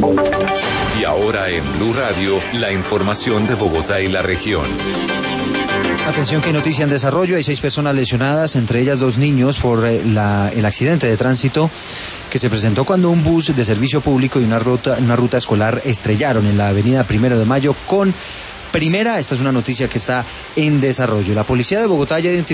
Y ahora en Blue Radio, la información de Bogotá y la región. Atención, que hay noticia en desarrollo. Hay 6 personas lesionadas, entre ellas 2 niños, por el accidente de tránsito que se presentó cuando un bus de servicio público y una ruta escolar estrellaron en la avenida 1 de Mayo con Primera. Esta es una noticia que está en desarrollo. La policía de Bogotá ya identificó